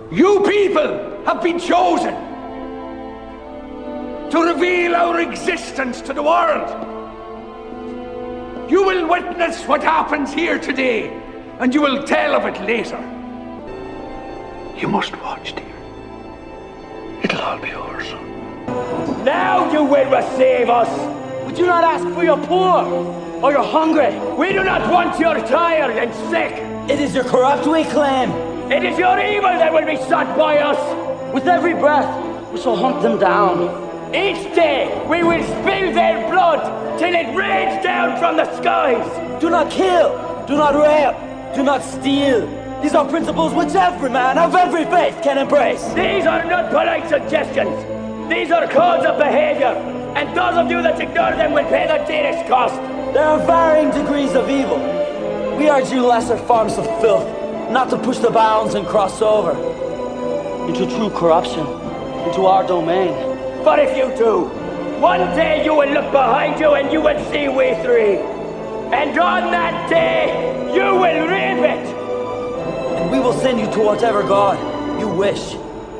You people have been chosen to reveal our existence to the world. You will witness what happens here today, and you will tell of it later. You must watch, dear. It'll all be yours. Now you will receive us. We do not ask for your poor or your hungry. We do not want your tired and sick. It is your corrupt we claim. It is your evil that will be sought by us. With every breath, we shall hunt them down. Each day, we will spill their blood till it rains down from the skies. Do not kill, do not rape, do not steal. These are principles which every man of every faith can embrace. These are not polite suggestions. These are codes of behavior, and those of you that ignore them will pay the dearest cost. There are varying degrees of evil. We urge you lesser forms of filth, not to push the bounds and cross over into true corruption, into our domain. But if you do, one day you will look behind you and you will see we three. And on that day, you will reap it. And we will send you to whatever God you wish.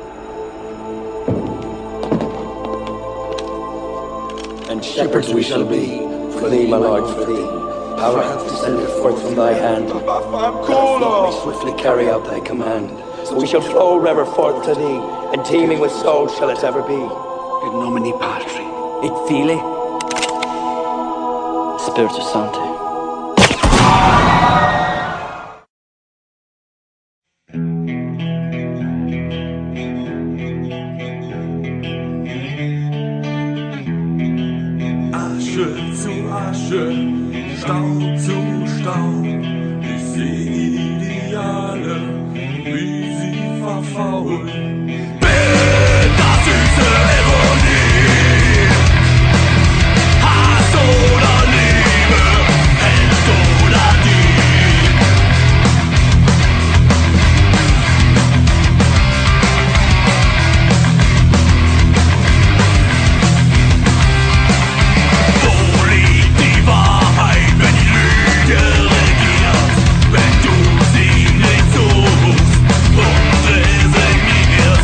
And shepherds we shall be, for thee, my Lord, for thee. Power hath descended forth from thy hand. We swiftly carry out thy command. So we shall flow river forth to thee, and teeming with souls shall it ever be. In nomine Patri, Et Filii, Spiritus Sancti. Asche zu Asche, Staub zu Staub. Ich sehe Ideale, wie sie verfaulen. Bittersüße Ironie, Hass oder Liebe, Held oder Dieb. Wo liegt die Wahrheit, wenn die Lüge regiert? Wenn du sie nicht suchst und resigniert?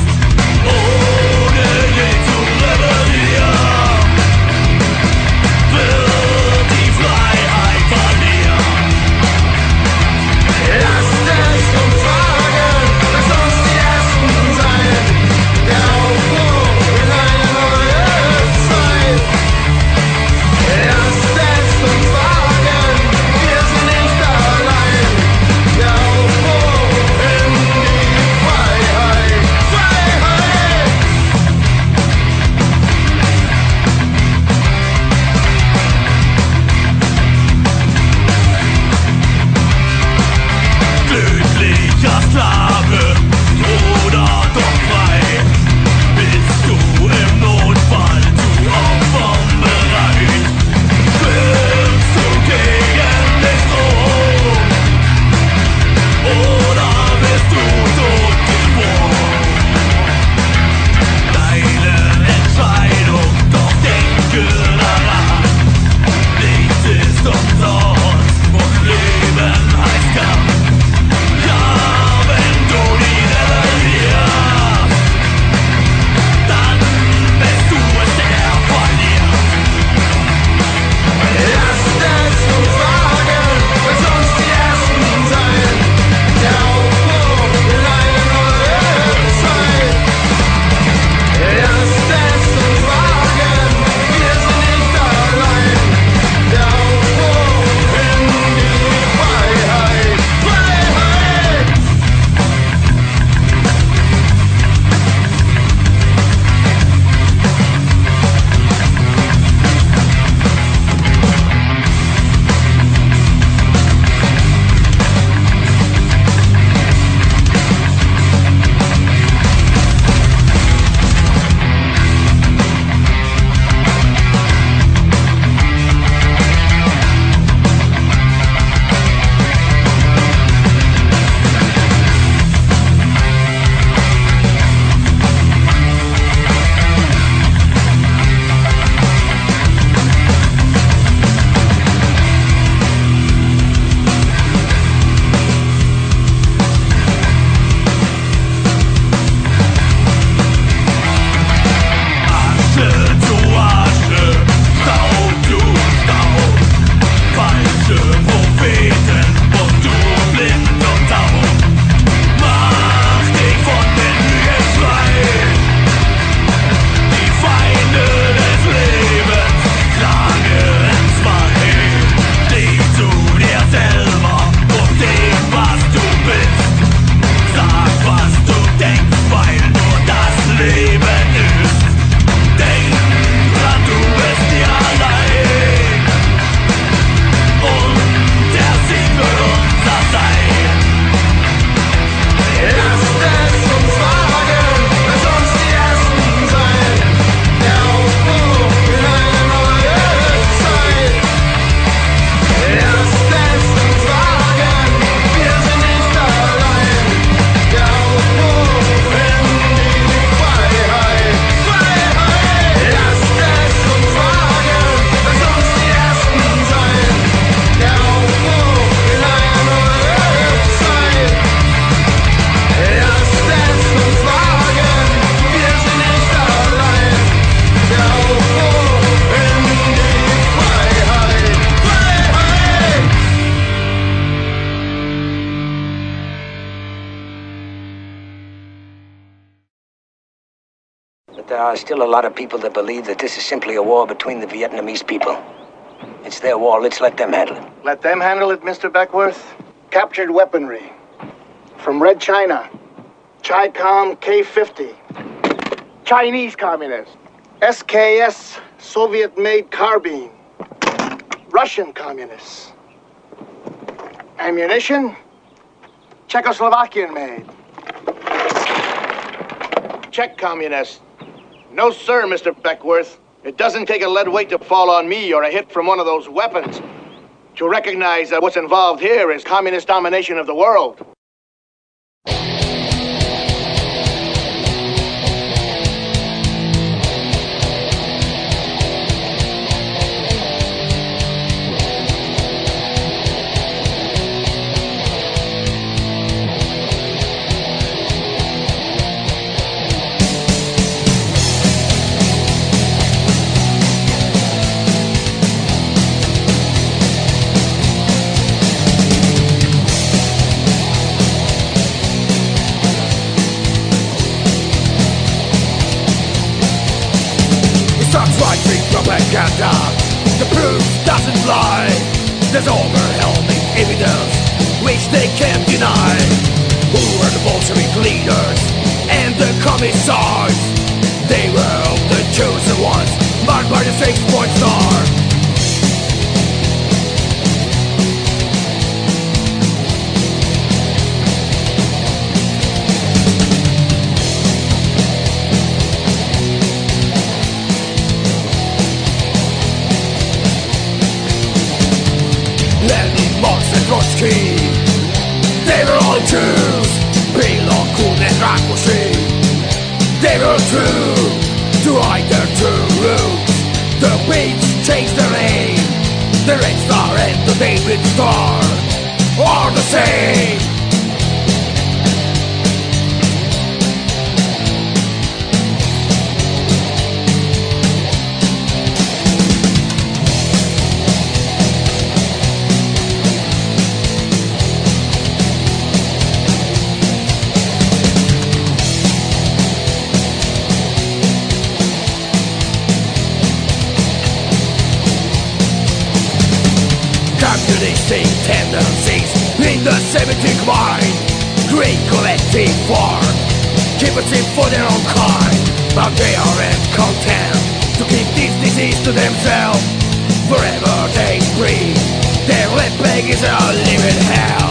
But there are still a lot of people that believe that this is simply a war between the Vietnamese people. It's their war, let's let them handle it. Let them handle it, Mr. Beckworth? Captured weaponry. From Red China. Chi-Com K-50. Chinese communist. SKS Soviet-made carbine. Russian communists. Ammunition? Czechoslovakian-made. Czech communists. No, sir, Mr. Beckworth. It doesn't take a lead weight to fall on me or a hit from one of those weapons. To recognize that what's involved here is communist domination of the world. Propaganda, the proof doesn't lie. There's overwhelming evidence which they can't deny. Who were the Bolshevik leaders and the commissars? They were the chosen ones, marked by the 6-point star. Trotsky, they were all Jews. Pilon, Kuhn and Rákosi, they were true to hide their true roots. The Whigs changed their name. The Red Star and the David Star are the same. Communistic tendencies in the Semitic mind create collective farm, keep it safe for their own kind. But they aren't content to keep this disease to themselves. Forever they breathe, their lead plague is a living hell.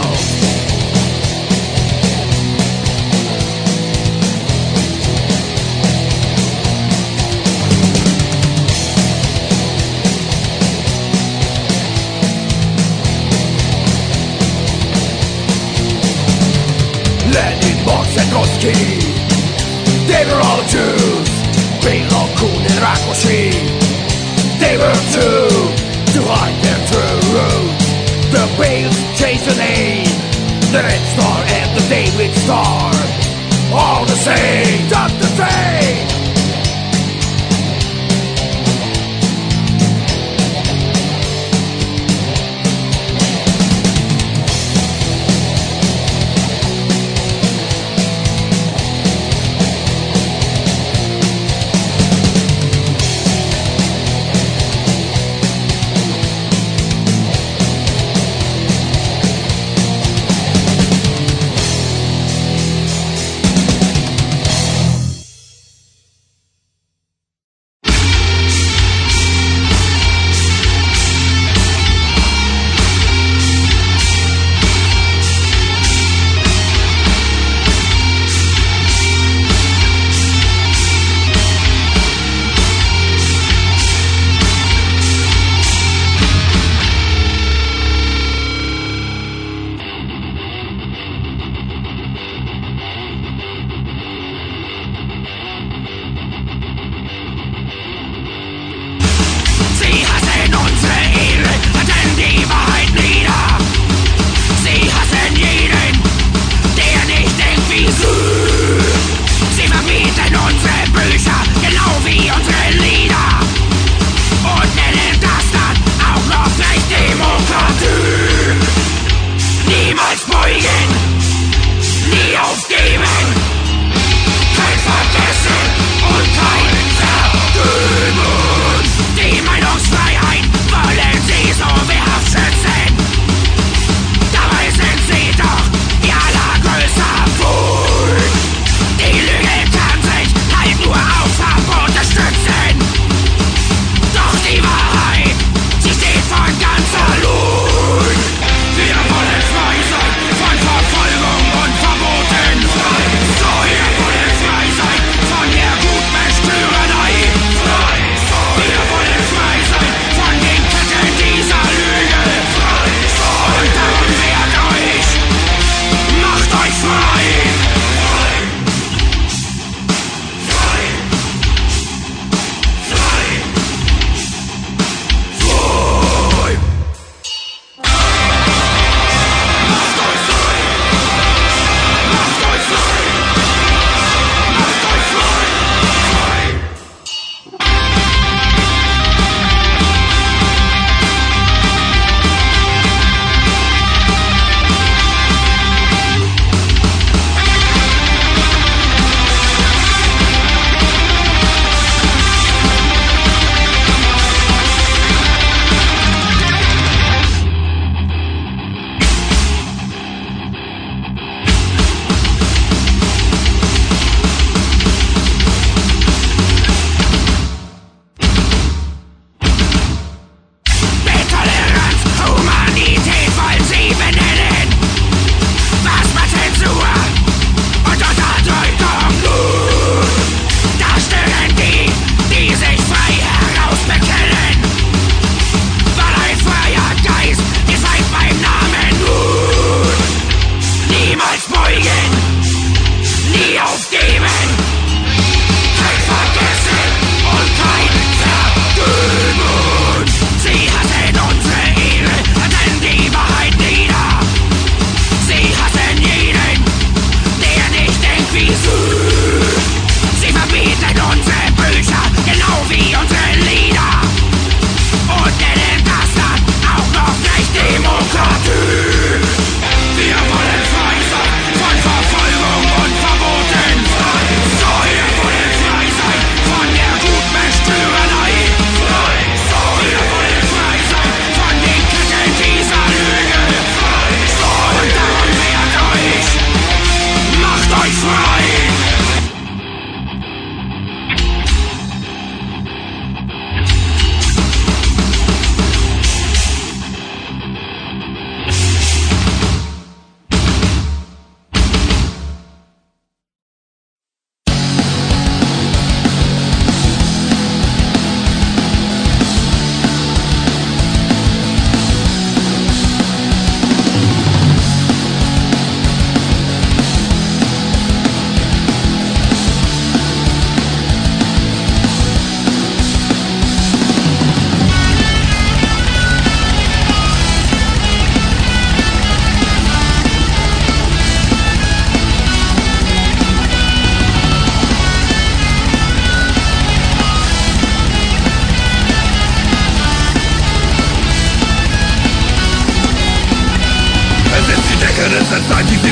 Lenin, Marx and Trotsky, they were all Jews. Pilon, Kuhn and Rákosi, they were too, to hide their true roots. The Wales changed the name. The Red Star and the David Star all the same, just the same.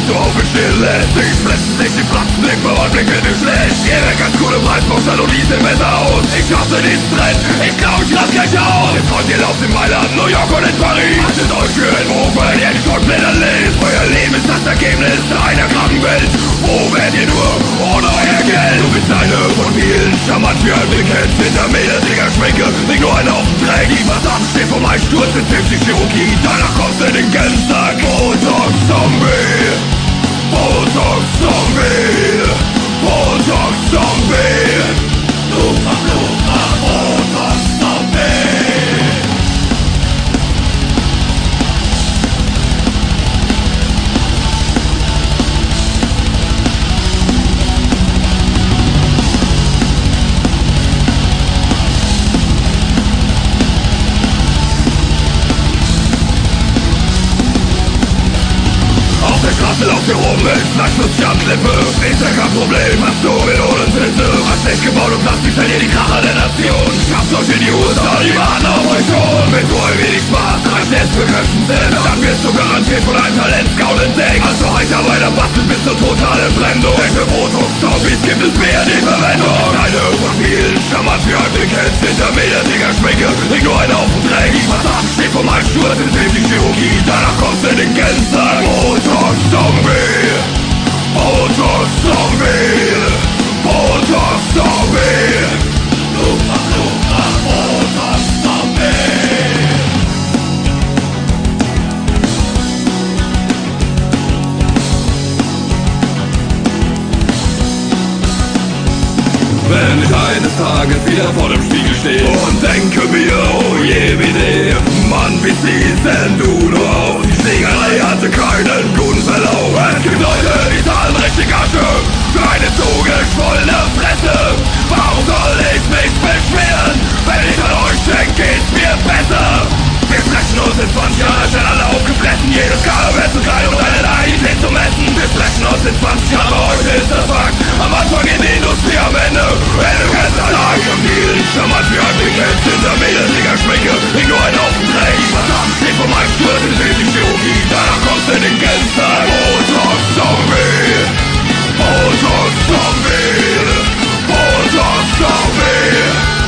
nicht so aufstehen lässt. Sie fressen sich die Fratzen, Blick beim Anblick in den Schlecht. Jeder ganz coole Preisboxer und die sehen besser aus. Ich hasse diesen Trend, ich glaub, ich raste gleich aus. Ihr Freund, ihr lauft in Mailand, New York und in Paris. Haltet euch für einen Ruf, weil ihr die Schrottblätter lest. Euer Leben ist das Ergebnis einer kranken Welt. Wo werdet ihr nur ohne euer Geld? Du bist eine von vielen, charmant wie ein Wicked. Hinter mir, Digga, Schminke, nicht nur ein Haufen Dreck. Die Passagen steht vor meinem Sturz in 50 Chirurgie. Danach kommst du in den Gänsesack. Botox Zombie, Botox Zombie, Botox Zombie. Lupa, Lupa, Botox Zombie. Lauft hier rum mit Fleischnussjamplippe. Ist ja kein Problem, hast du Melonensitze. Hast schlecht gebaut und Plastik verliert die Kracher der Nation. Schafft euch in die USA, die warten auf euch schon. Mit so ein wenig Spaß reicht es für Köpfen selbst. Dann wirst du garantiert von einem Talent-Scout entdeckt. Also heiter weiter basteln bis zur totalen Brennung. Denn für Botox-Zombies gibt es mehr die Verwendung. Eine von vielen, charmant wie ein Wicked. Hinter mir der Dinger Schminke, nicht nur ein Haufen Dreck. Die Passagen steht vor meinem Sturz in 50 Chirurgie. Danach kommst du in den Gänsesack. Botox Zombie, Botox Zombie, Botox Zombie, Lupa, Lupa, Botox Zombie. Wenn ich eines Tages wieder vor dem Spiegel stehe und denke mir, oh je, wie sehe, Mann, wie siehst denn du nur aus? Die Schlägerei hatte keinen guten Verlauf. Es gibt Leute, die zahlen richtig Asche für eine zugeschwollene Fresse. Warum soll ich mich beschweren? Wenn ich an euch denke, geht's mir besser. Wir fressen uns in 20 Jahren schnell alle aufgefressen. Jedes Jahr wird zu klein, um deine Naivität zu messen. Wir fressen uns in 20 Jahren, aber heute ist das Fakt. Am Anfang in die Industrie, am Ende du kennst das Tag. Am vielen, charmant wie ein Wicked. Hinter mir der Dinger Schminke, nicht nur ein Haufen Dreck. Die Passagen steht vor meinem Sturz in 50 Chirurgie. Danach kommst du in den Gänsesack. Botox Zombie, Botox Zombie, Botox Zombie.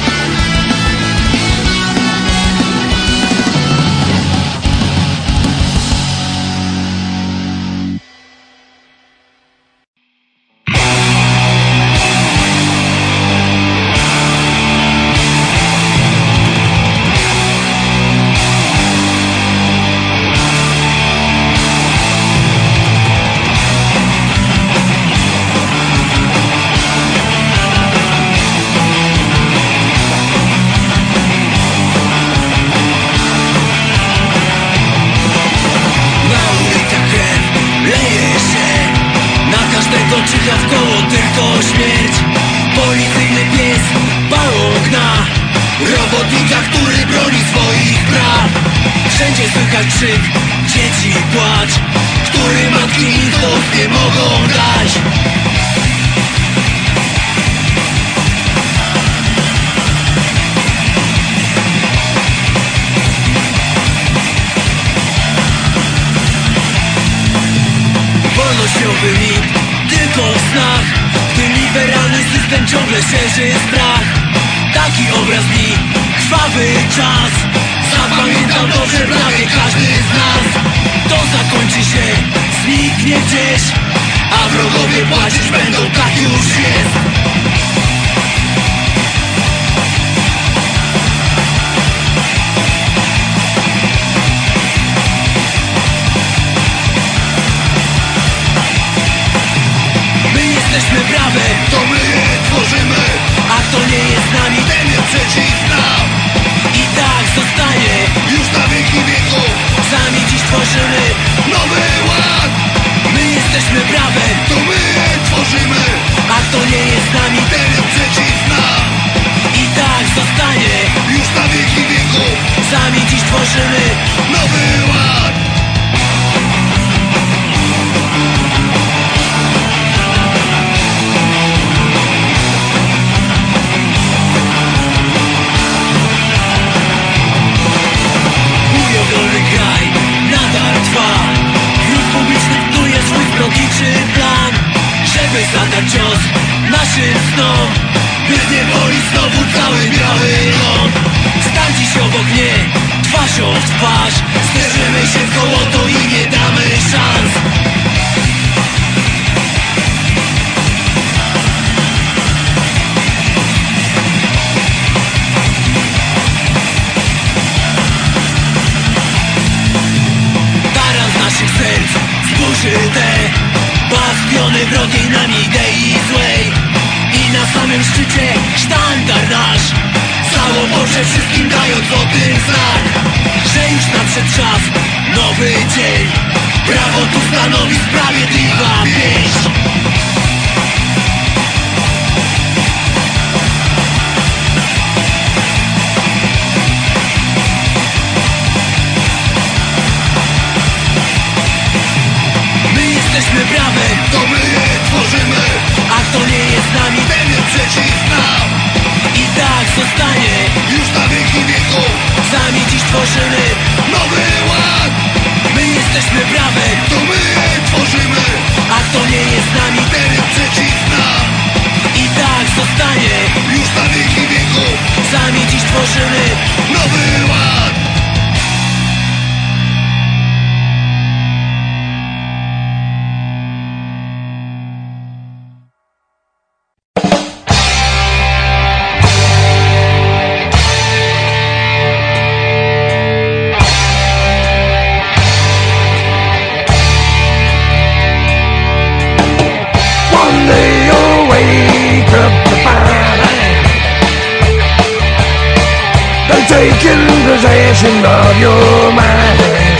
Krzyk, dzieci płacz, który matki infos nie mogą dać. Wolnościowy mit, tylko w snach. Ten liberalny system ciągle szerzy strach. Taki obraz mi, krwawy czas. Zapamiętam dobrze prawie każdy z nas. To zakończy się, zniknie gdzieś, a wrogowie płacić będą, tak już jest. My jesteśmy prawem, to my je tworzymy, a kto nie jest z nami, ten jest przeciw nam. I tak zostanie już na wieki wieków. Sami dziś tworzymy nowy ład. My jesteśmy prawem, to my je tworzymy, a kto nie jest z nami, ten jest przeciw nam. I tak zostanie już na wieki wieków. Sami dziś tworzymy nowy ład. Kraj nadal trwa. Wróg publiczny knuje swój zbrok zadać cios naszym snom, by nie boli znowu cały biały ląd. Stań dziś obok mnie, twarzą w twarz, zderzymy się w kołoto i nie damy szans. Taran z naszych serc zburzyte, bastiony wrogiej nam idei złej. I na samym szczycie sztandar nasz, całoporze wszystkim dając o tym znak, że już nadszedł czas, nowy dzień. Prawo tu stanowi sprawiedliwa pieśń. My jesteśmy prawem, to my je tworzymy, a kto nie jest z nami, ten jest przeciw nam. I tak zostanie już na wieki wieków. Sami dziś tworzymy nowy ład. My jesteśmy prawem, to my je tworzymy, a kto nie jest z nami, ten jest przeciw nam. I tak zostanie już na wieki wieków. Sami dziś tworzymy nowy ład. Taking possession of your mind,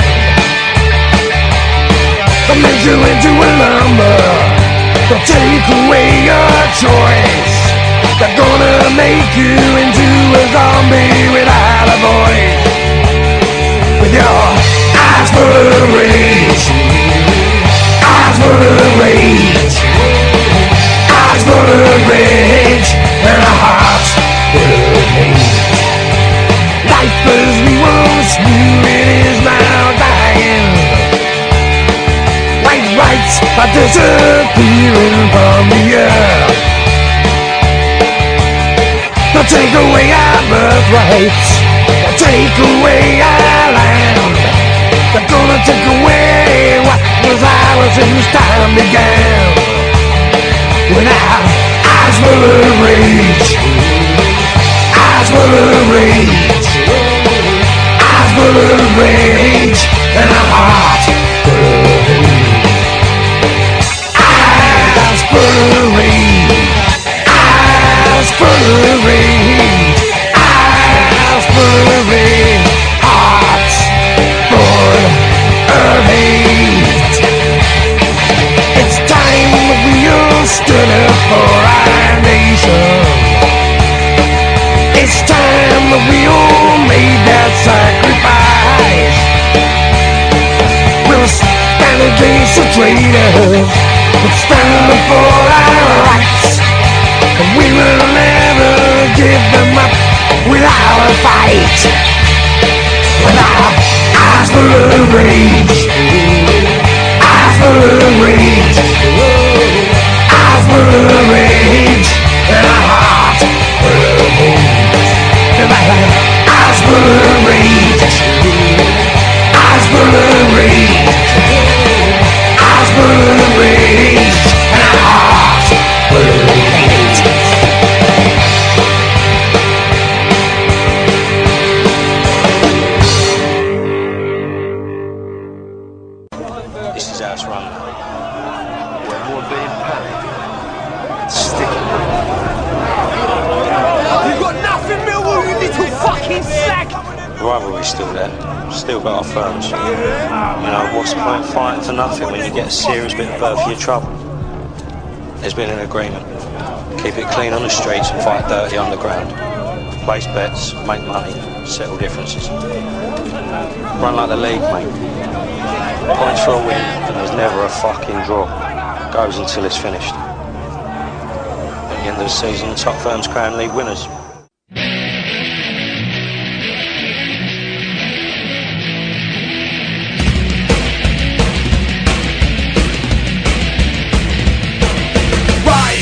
they'll make you into a number, they'll take away your choice, they're gonna make you into a zombie without a voice, with your eyes full of rage, eyes full of rage, eyes full of rage, and a heart full of hate. Life as we once knew it is now dying. White rights are disappearing from the earth. They'll take away our birthrights, they'll take away our land. They're gonna take away what was ours since time began. With our eyes full of rage, eyes full of rage, eyes full of rage, and a heart full of hate. Eyes full of rage, eyes full of rage, eyes full of rage, hearts full of hate. It's time that we all stood up for our nation. It's time that we all made that sacrifice. We'll stand against the traitors, we'll stand up for our rights, and we will never give them up without a fight. With our eyes full of rage, eyes full of rage, eyes full of rage, and a heart full of hate. Eyes full of rage, eyes full of rage, eyes full of rage, and a heart full of hate. This is how it's run. We're more being paid. Sticky. You've got nothing, Millwall, you little fucking slag! The rivalry's still there. Still got our firms. You know, what's the point fighting for nothing when you get a serious bit of birth for your trouble? There's been an agreement. Keep it clean on the streets and fight dirty underground. Place bets, make money, settle differences. Run like the league, mate. Points for a win, and there's never a fucking draw. Goes until it's finished. At the end of the season, the top firms crown league winners. Right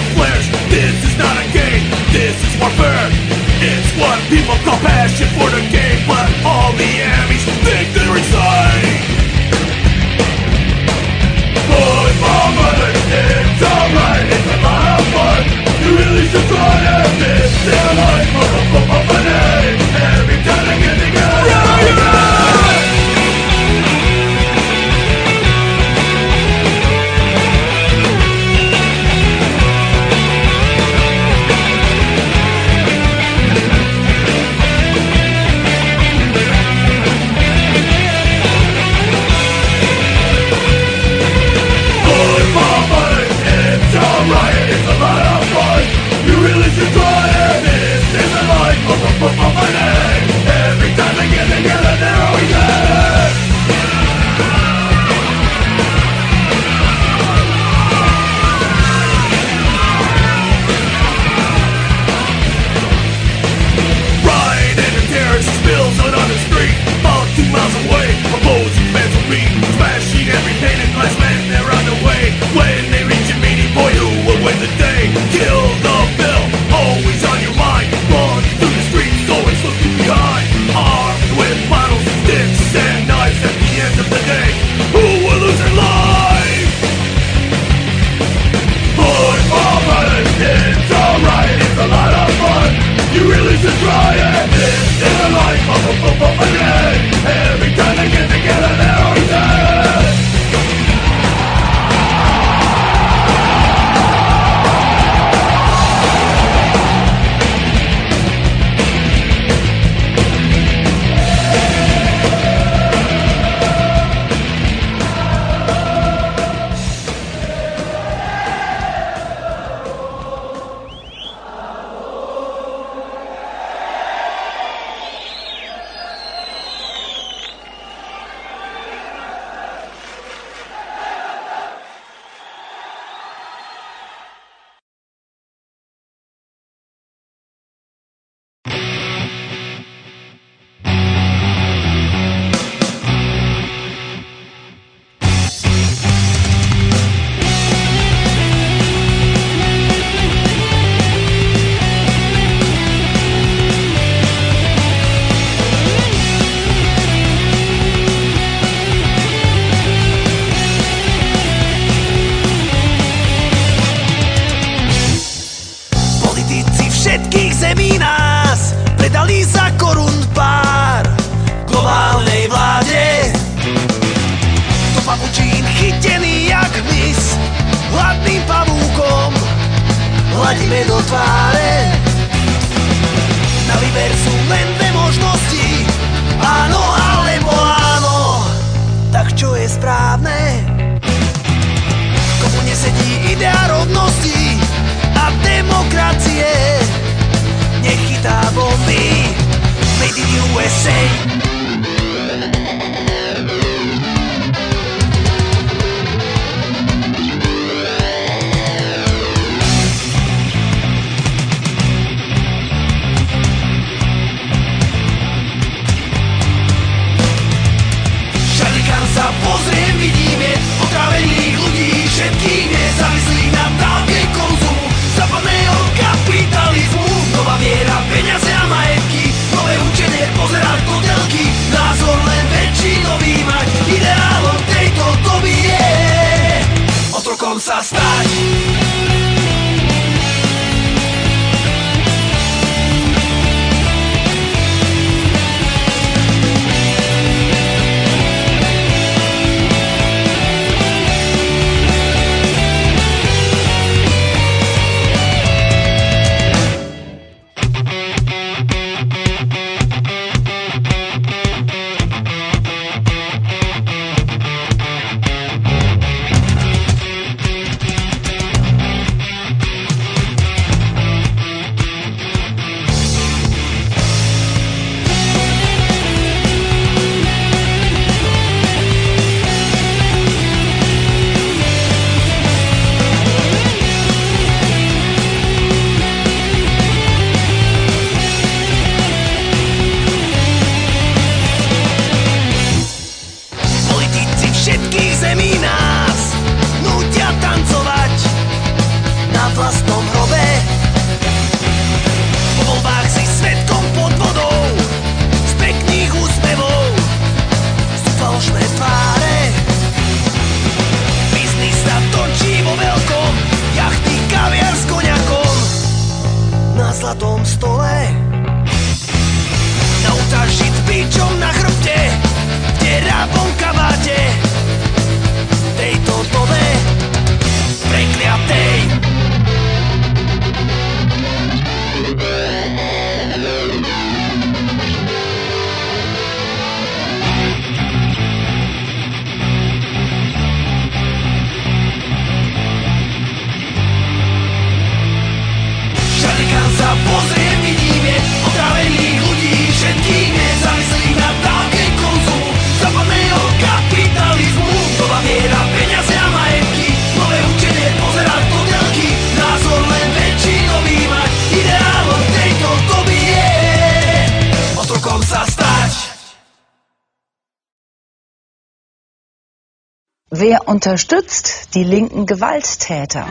flares. This is not a game, this is warfare. It's what people call passion for the game, but all the enemies think they're insane. Boy, mama, it's alright, it's a lot of fun. You really should try it. This is their life of a name. Every time they get together, every time they get together, they're always there. Riot and the terrorist spills out on the street, about 2 miles away. Opposing fans will meet, smashing every pane and glass when they're on the way. When they reach a meeting, boy, who will win the day? Kill the bill, always on your mind. Run through the streets, always looking behind. Armed with bottles, sticks, and knives. At the end of the day, who will lose their life? Boy, alright, it's alright, it's a lot of fun. You really should try it. This is the life of a day. Every time they get together, they're always dead. Hladíme do tváre. Na výber sú len dve možnosti, áno alebo áno. Tak čo je správne? Komu nesedí idea rovnosti a demokracie? Nech chytá bomby Made in USA. Pozriem, vidím na tom stole. Na oltáři s bičom na chrbtě, která vonka máte. Tejto dobe prekliatej. Všade sa pozriem, vidíme otravených ľudí, všetkých nezávislých na dávke konzumu, západného kapitalizmu, nová viera, peniaze a majetky, nové učenie, pozerať do telky, názor len väčšinový mať, ideálom tejto doby je otrokom sa stať. Wer unterstützt die linken Gewalttäter?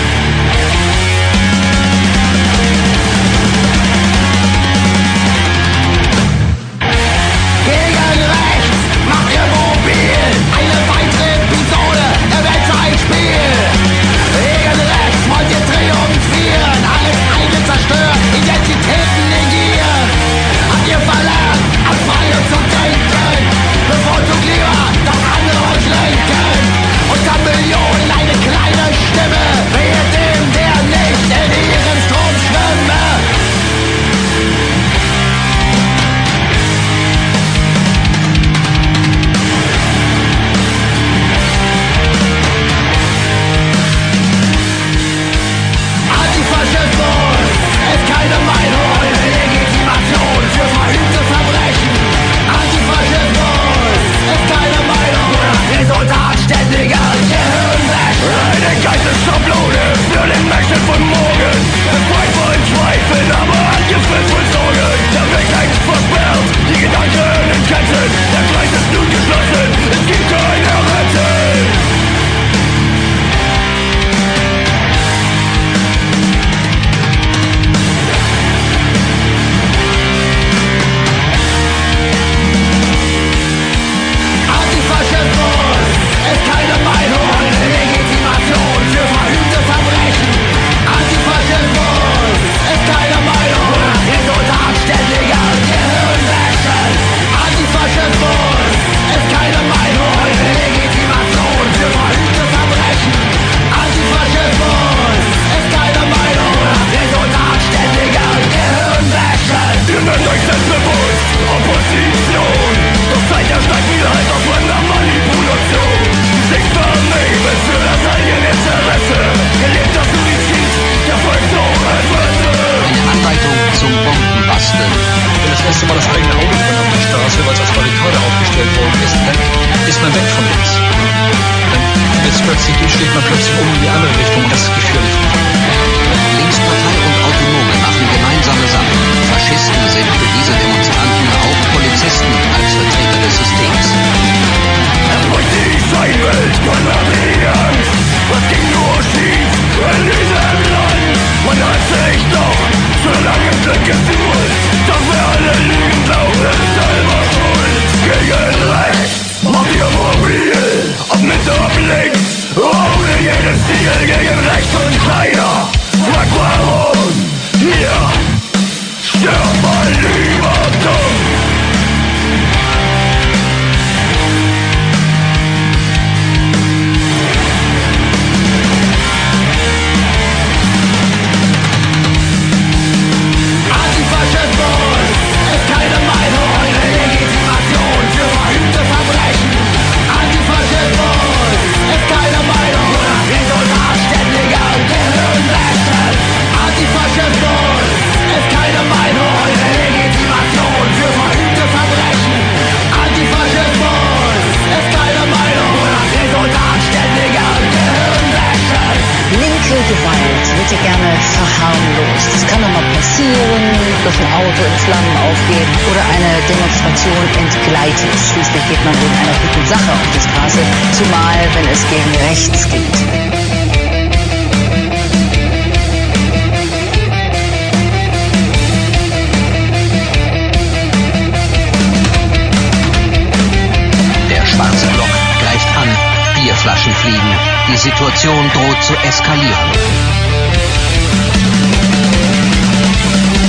Bierflaschen fliegen. Die Situation droht zu eskalieren.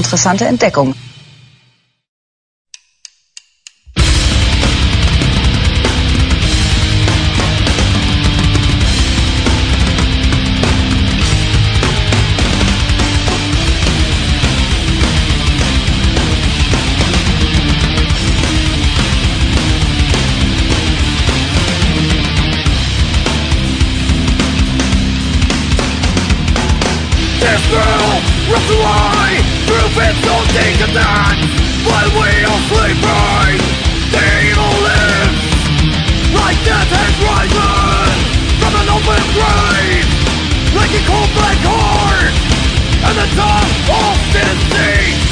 interessante Entdeckung. This world runs away through its own decadence. While we all sleep, the evil lives. Like death has risen from an open grave, like a cold black horse, and the tongue often sees.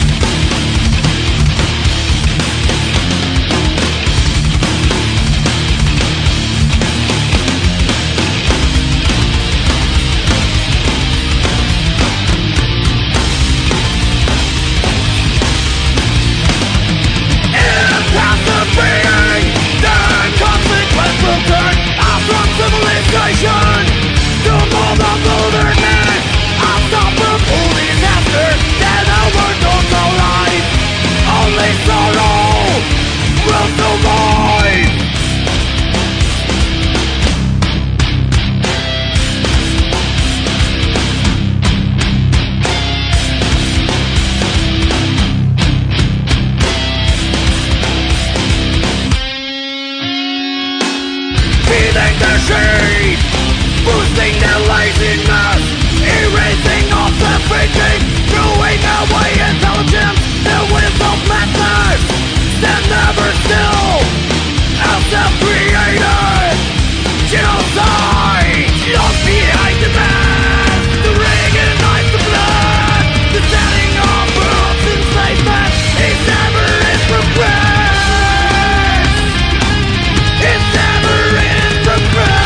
Civilization to more than wilderness. I'll stop the full disaster that overtones our life. Only sorrow will survive. Feeding the sheep, boosting their laziness, erasing off their thinking, throwing away intelligence, the wisdom madness, stand never still, self-created genocide. Lost behind the mask, the reignites the blood, the setting of world's enslavement is never in progress. It's never in progress.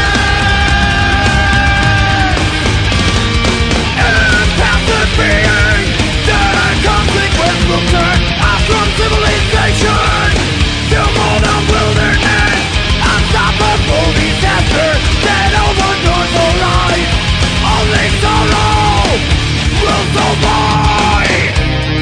Empathic being, the consequence will turn us from civilization to modern wilderness. Unstoppable disaster that overturns our life. Only sorrow will survive.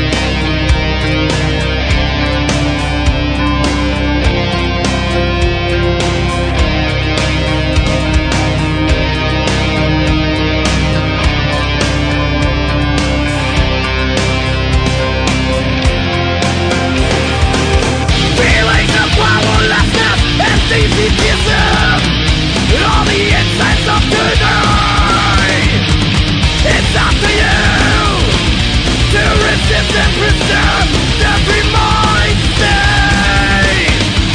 Feelings of powerlessness and defeatism on the insides of today. It's up to you to resist and preserve every mind state.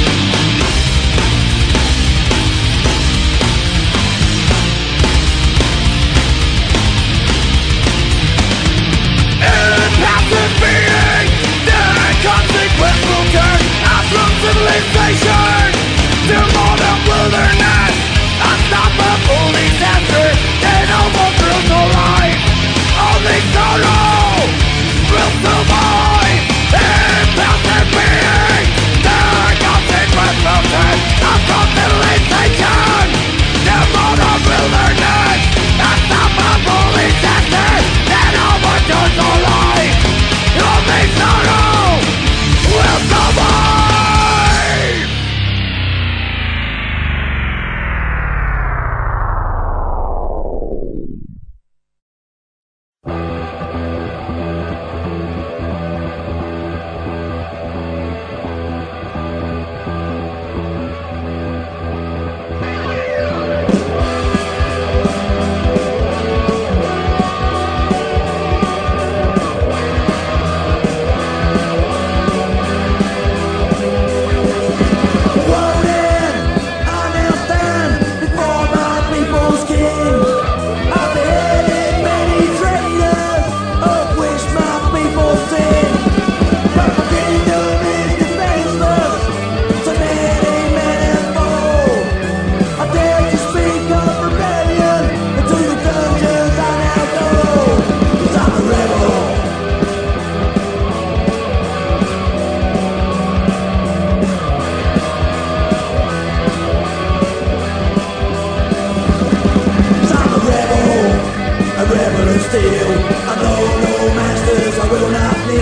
Empathic being, the consequence will turn us from civilization to modern wilderness. Unstoppable disaster that overthrows our life. Only sorrow will survive. Empathic being, the consequence will turn us from civilization to modern wilderness. Unstoppable disaster that overthrows our life. Only sorrow will survive. still. I know no masters, I will not need.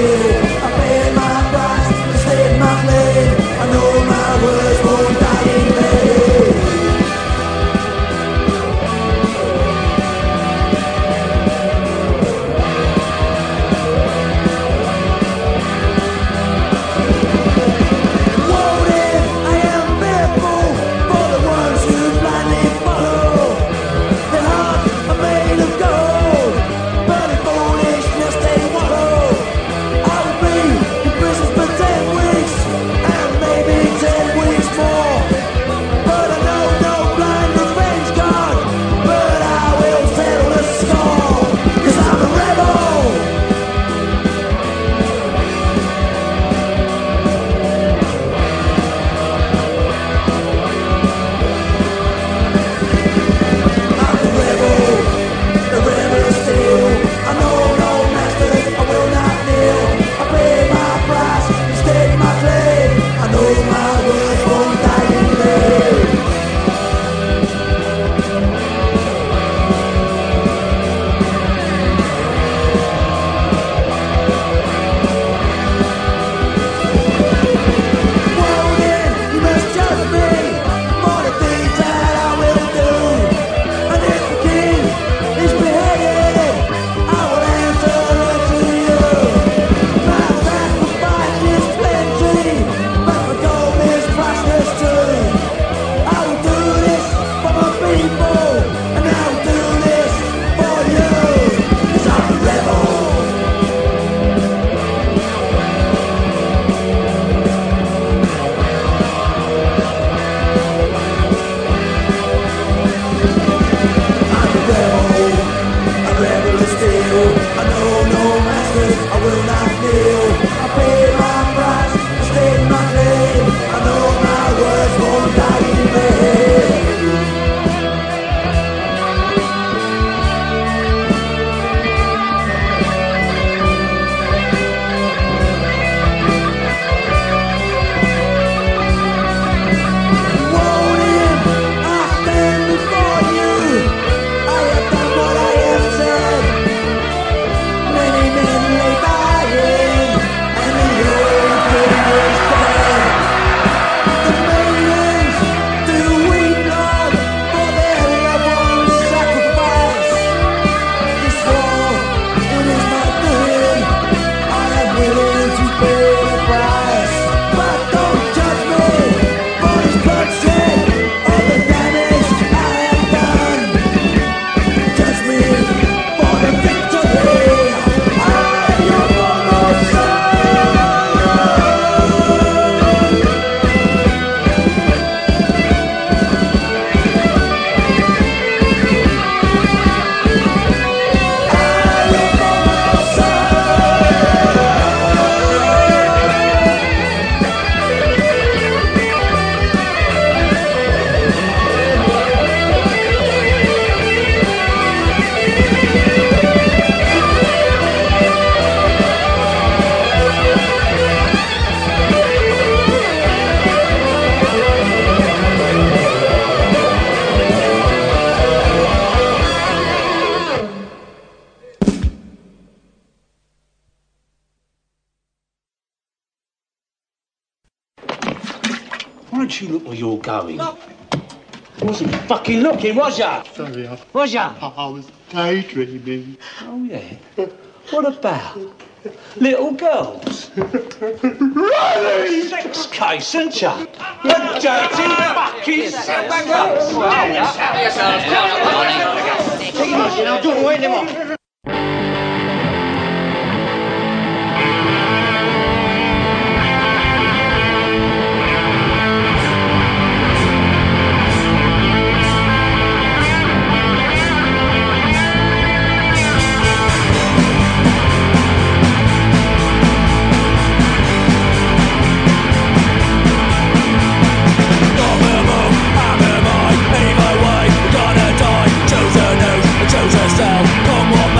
Why don't you look where you're going? No. I wasn't fucking looking, was ya? Sorry, Was ya? I was daydreaming. Oh, yeah? What about? Little girls? Riley! Sex case, ain't ya? You dirty fucking sex Take him out, you know, don't wind him up. Either way, we're gonna die. Chose a nose, chose a cell. Come on.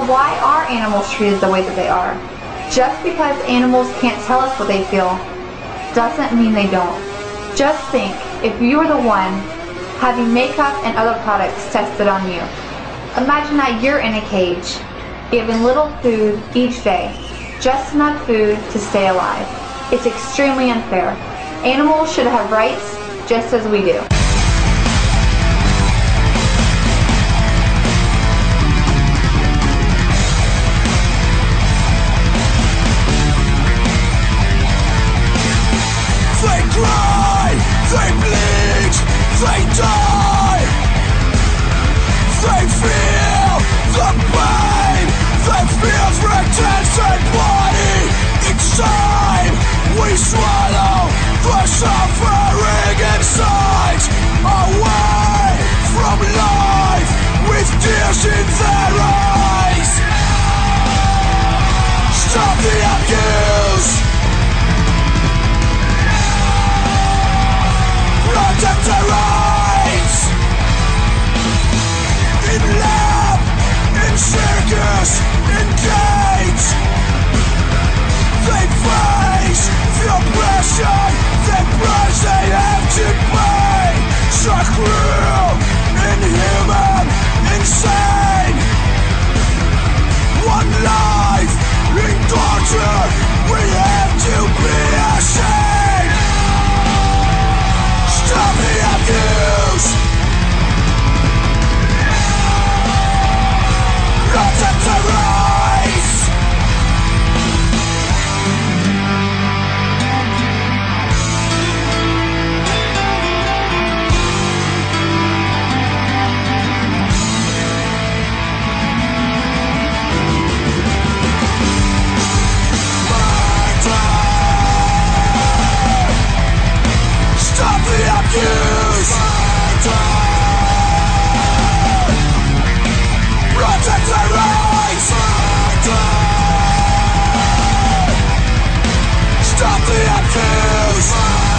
why are animals treated the way that they are? Just because animals can't tell us what they feel doesn't mean they don't. Just think, if you were the one having makeup and other products tested on you. Imagine that you're in a cage, given little food each day, just enough food to stay alive. It's extremely unfair. Animals should have rights just as we do. They cry, they bleed, they die. They feel the pain that feels returns their body. Each time we swallow the suffering inside, away from life with tears in their eyes. Stop the abuse. Protect their rights. In lab, in circus, in cage. They face the oppression, the price they have to pay. So cruel, inhuman, insane. One life in torture, we have to be ashamed. Stop the abuse. Protect the rights. Stop the abuse. Protect the rights. Stop the abuse.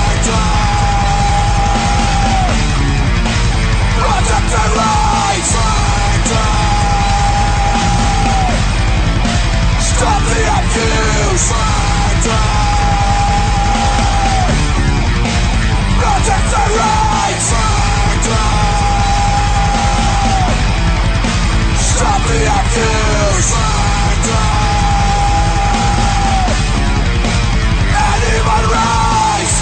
Protect the rights. Stop the abuse. Protect the rights. Stop the abuse. Animal rights.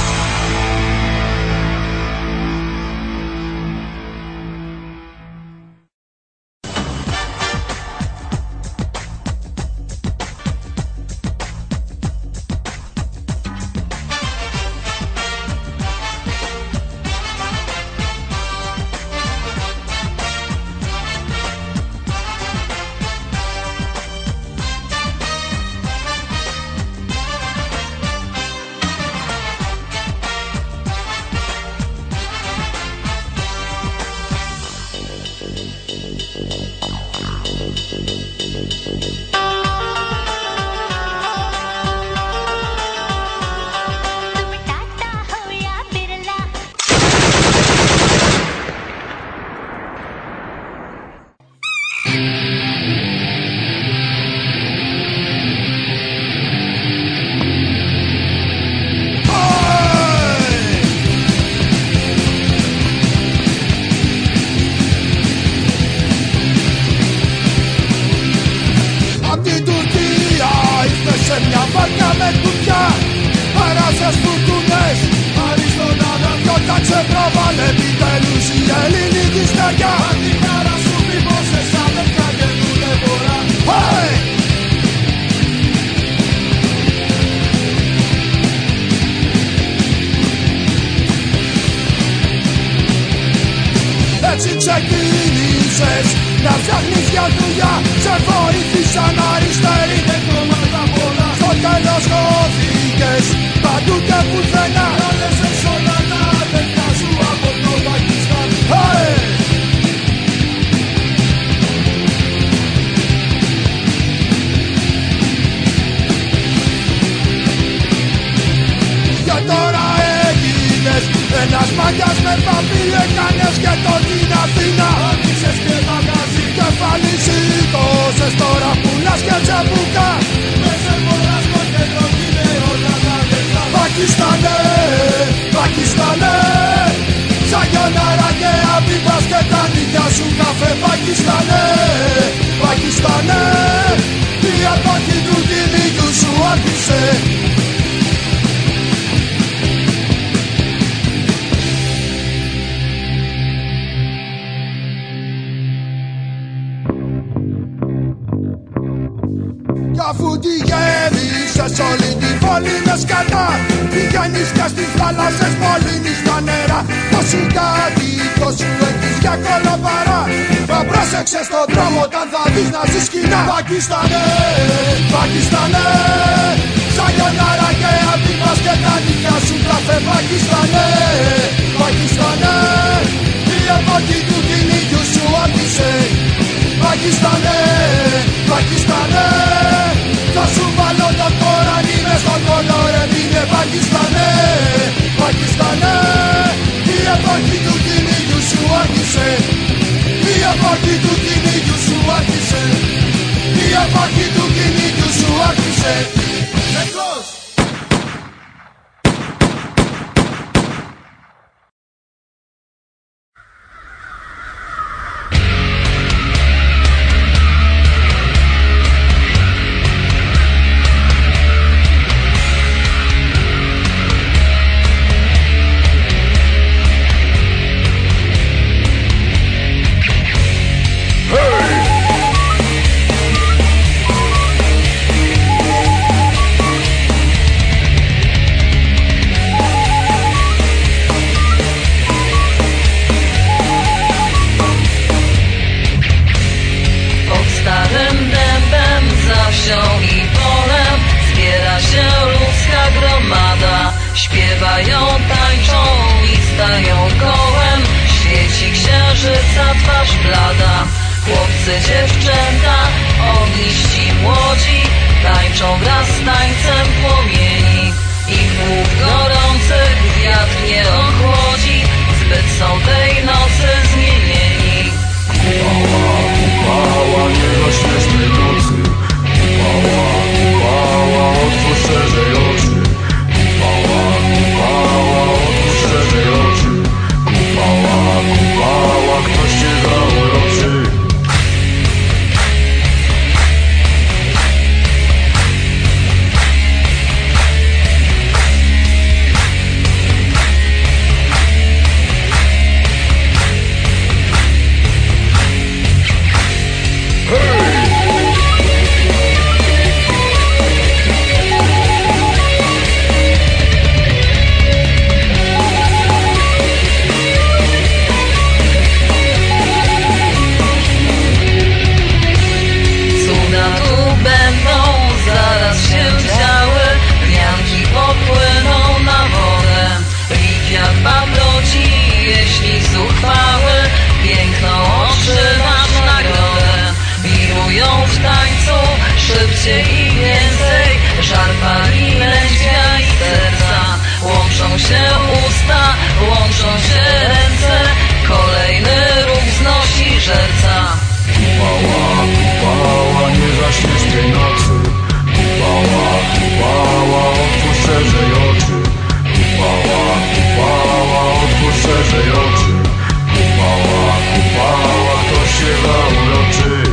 Έτσι ξεκίνησες να φτιάχνεις για δουλειά. Σε βοήθησαν αριστεροί και κόμματα πολλά. Στο τέλος χώθηκες παντού και πουθενά. Κάλεσες όλα τα αδερφιά σου από το Πακιστάν. Και τώρα έγινες ένας μάγκας με παπί. Έκανες και το την Αθήνα. Άνοιξες και μαγαζί. Και fali żyto, ze stora pulaska czapuka. Pakistane, sayonara que abibas que tanita su café. Pakistane, y a partir de tu su artise. Αφού τη γέμισες όλη τη πόλη με σκατά, πηγαίνεις και στις θάλασσες μολύνεις τα νερά. Το συγκάτοικο σου έχεις για κολοπαρά. Μα πρόσεξε στον δρόμο όταν θα δεις να ζεις σκηνά. Pakistane, sayonara que abibas que tanita su café. Pakistane, η εποχή του κυνήγιου σου άρχισε. Pakistane, θα σου βάλω το κοράνι μες στον κολόρε. Είναι Pakistane, η εποχή του κυνήγιου σου άρχισε. Η εποχή του κυνήγιου σου άρχισε. Η εποχή του κυνήγιου σου άρχισε. Νεκρός! Śpiewają, tańczą i stają kołem. Świeci księżyca twarz blada. Chłopcy, dziewczęta, ogniści młodzi, tańczą wraz z tańcem płomieni. Ich głów gorących wiatr nie ochłodzi, zbyt są tej nocy zmienieni. Kupała, nie zaśniesz tej nocy. Kupała, otwórz szerzej oczy. Kupała, otwórz szerzej oczy. Kupała, ktoś cię zauroczy. Szybciej i więcej, żar pali lędźwia i serca. Łączą się usta, łączą się ręce, kolejny ruch wznosi żerca. Kupała, nie zaśniesz tej nocy. Kupała, otwórz szerzej oczy. Kupała, otwórz szerzej oczy. Kupała, ktoś się zauroczy.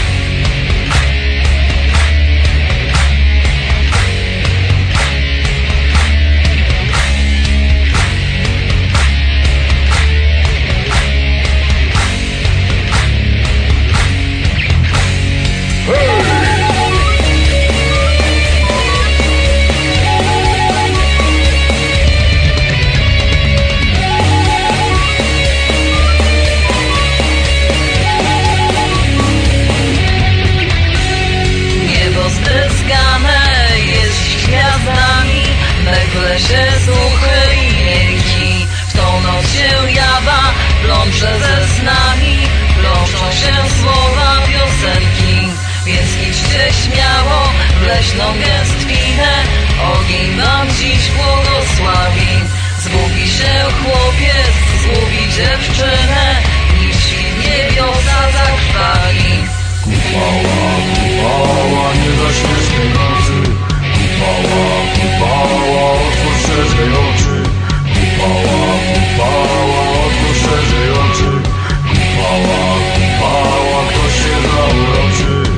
Megle się suchy i miękki, w tą noc się jawa plącze ze snami, plączą się słowa piosenki. Więc idźcie śmiało w leśną gęstwinę, ogień wam dziś błogosławi. Zgubi się chłopiec, zgubi dziewczynę, niech świt niebiosa zakrwawi. Kupała, nie zaśnie z tej nocy. Kupała, otwórz szerzej oczy. Kupała, otwórz szerzej oczy. Kupała, ktoś się zauroczy.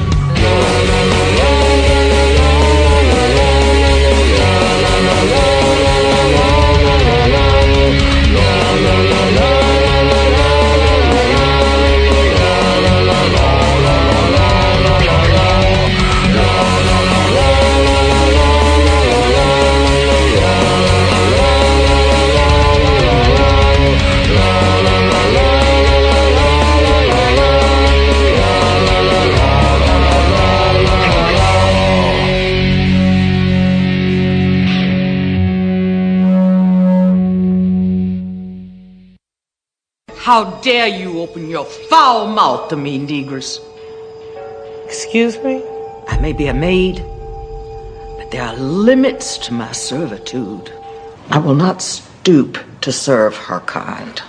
How dare you open your foul mouth to me, negress? Excuse me? I may be a maid, but there are limits to my servitude. I will not stoop to serve her kind.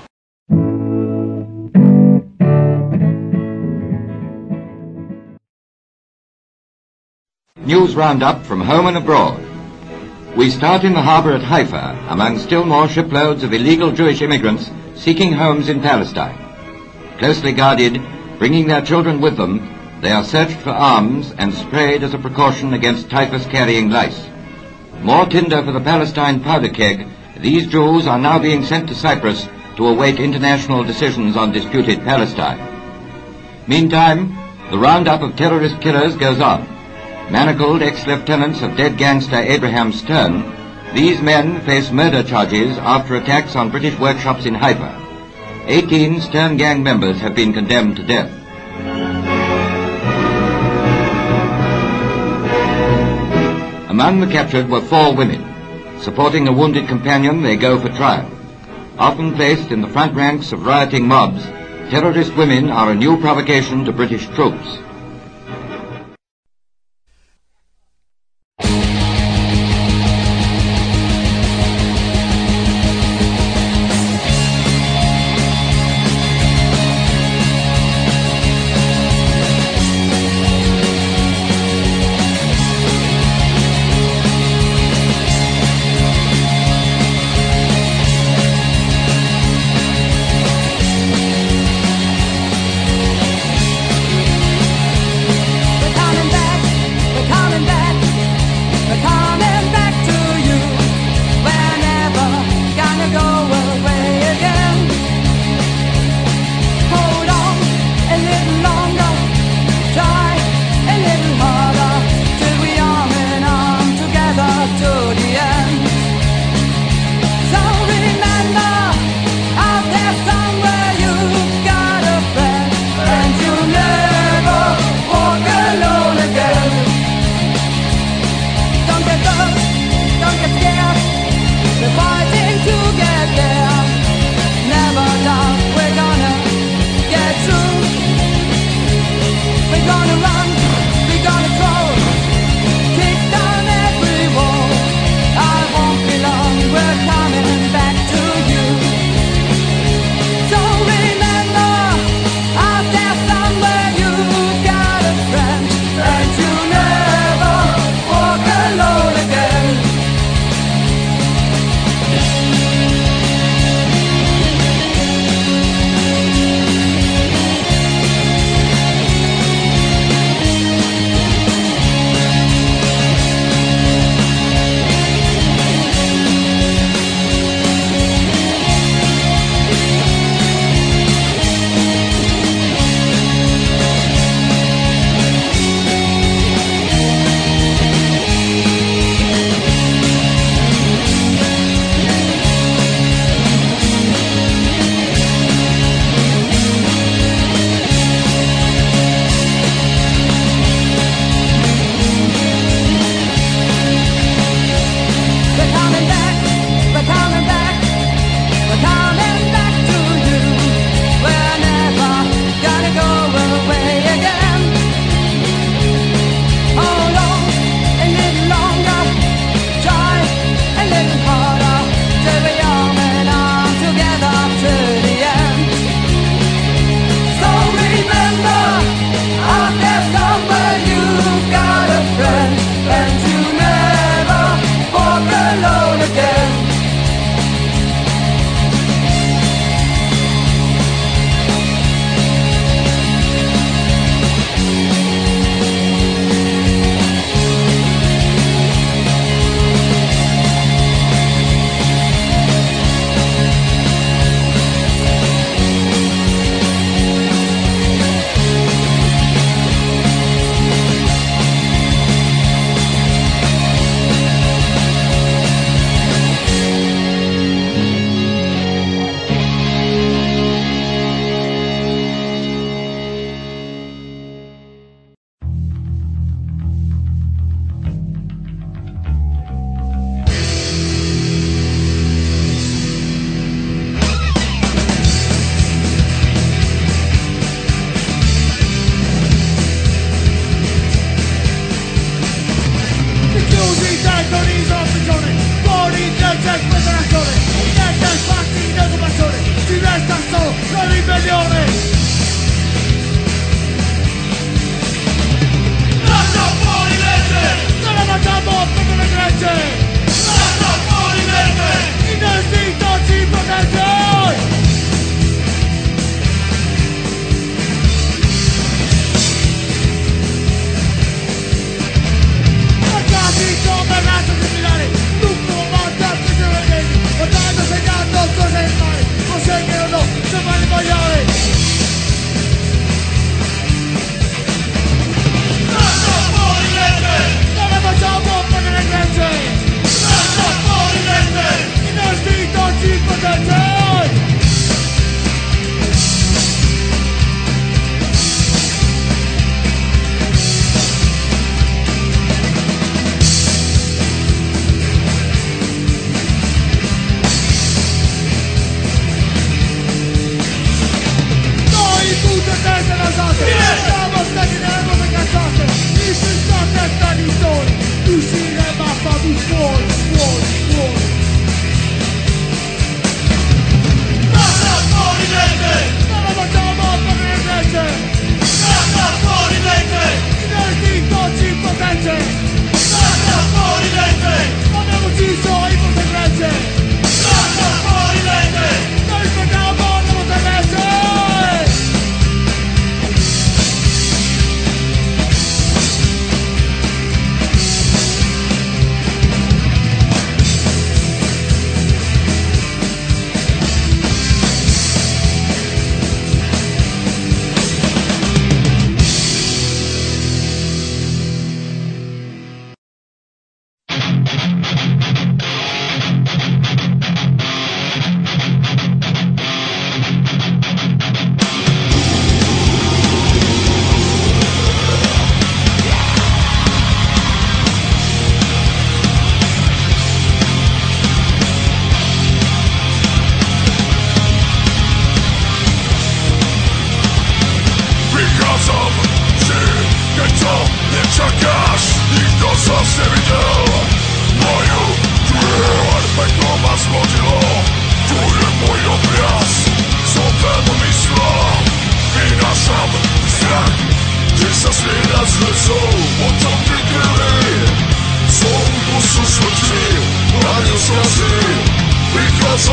News roundup from home and abroad. We start in the harbour at Haifa, among still more shiploads of illegal Jewish immigrants seeking homes in Palestine. Closely guarded, bringing their children with them, they are searched for arms and sprayed as a precaution against typhus-carrying lice. More tinder for the Palestine powder keg, these Jews are now being sent to Cyprus to await international decisions on disputed Palestine. Meantime, the roundup of terrorist killers goes on. Manacled ex-lieutenants of dead gangster Abraham Stern, these men face murder charges after attacks on British workshops in Haifa. 18 Stern gang members have been condemned to death. Among the captured were 4 women. Supporting a wounded companion, they go for trial. Often placed in the front ranks of rioting mobs, terrorist women are a new provocation to British troops.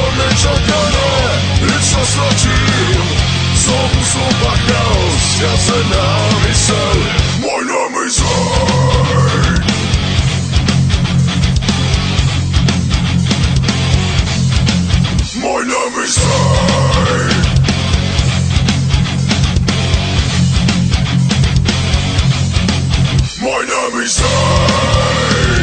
nečakane, lično svačim. Zovu zubak naos, ja se namisel, moj namysel. Moj namysel. Moj namysel.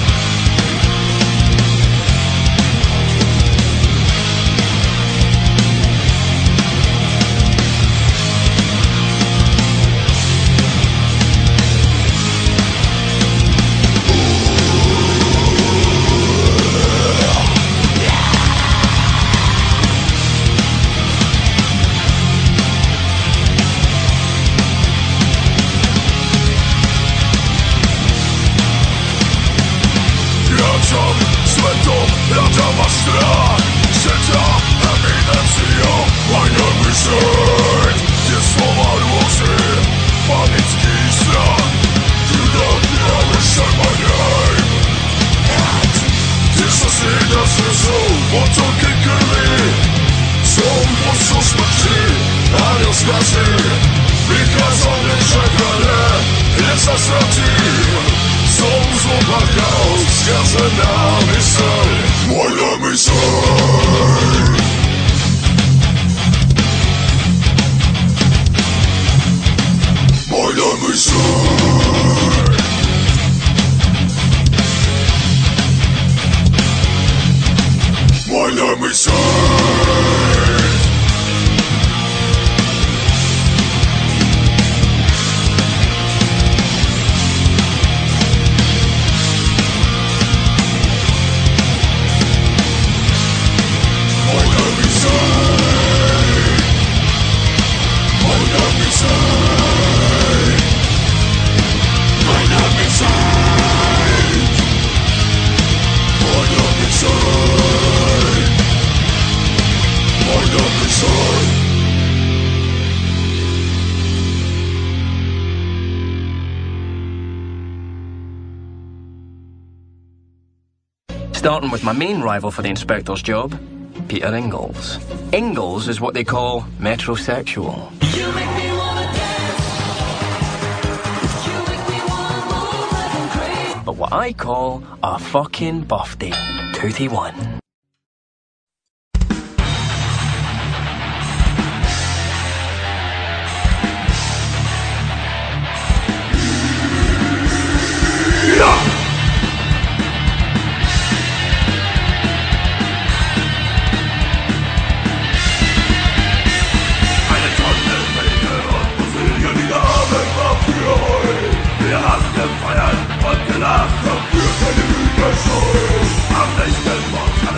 Rada ma strach, życia, eminencja, moj namysel. Gdzie słowa głosy, panicki strach. You don't know my name. Gdzie zasyna sercu, potoki krwi. Są mocno śmierci, anioł skazy. Wykazane czekane, nie zastraci. Są złoba chaos, zgadza namysel. Moj namysel. Moj namysel. Moj namysel. Starting with my main rival for the inspector's job, Peter Ingalls. Ingalls is what they call metrosexual. But what I call a fucking birthday, toothy one. Wir haben gefeiert und gelacht und für keine Lüge schuld. Am nächsten Morgen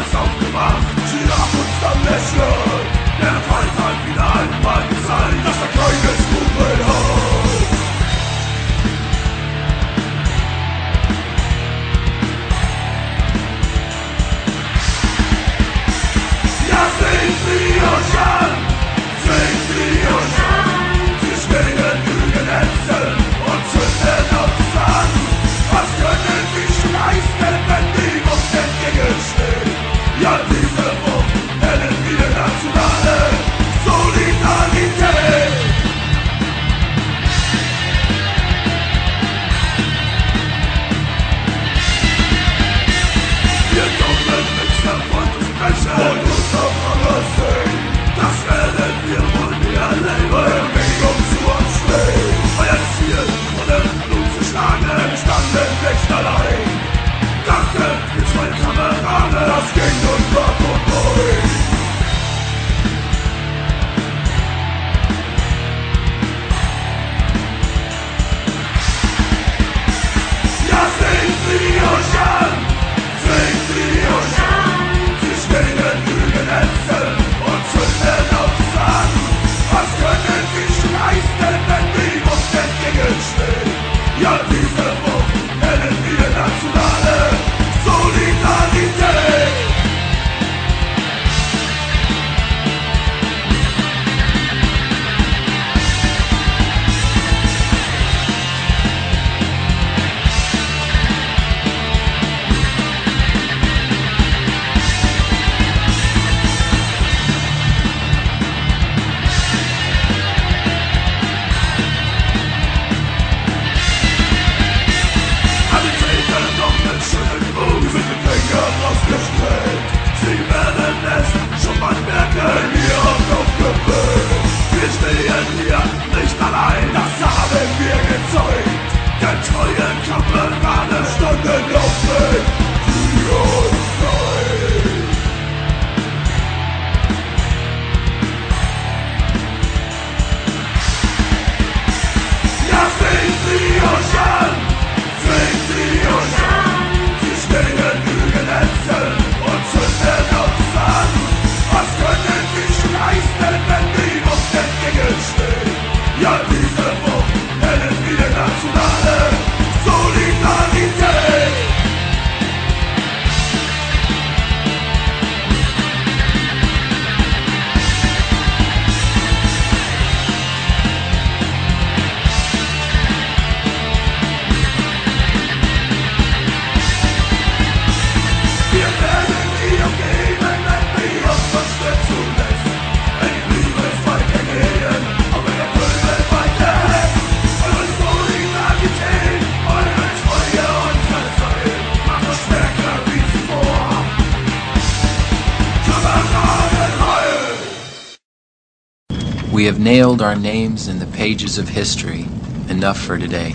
We have nailed our names in the pages of history. Enough for today.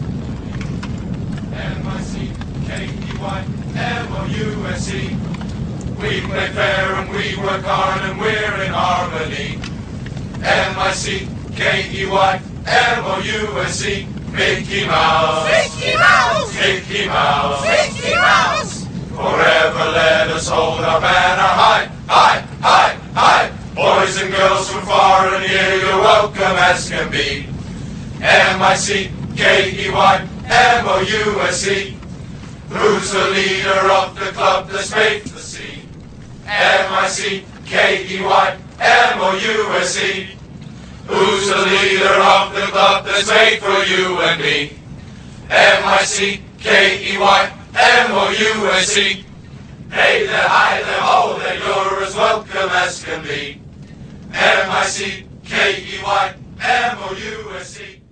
M-I-C-K-E-Y-M-O-U-S-E. We play fair and we work hard and we're in harmony. M-I-C-K-E-Y-M-O-U-S-E. Mickey Mouse. Mickey Mouse. Mickey Mouse. Mickey Mouse. Forever let us hold our banner high, high, high, high. Boys and girls from far and near, you're welcome as can be. M-I-C-K-E-Y-M-O-U-S-E. Who's the leader of the club that's made the scene? M-I-C-K-E-Y-M-O-U-S-E. Who's the leader of the club that's made for you and me? M-I-C-K-E-Y-M-O-U-S-E. Hey there, hi there, ho there, you're as welcome as can be. M-I-C-K-E-Y-M-O-U-S-E.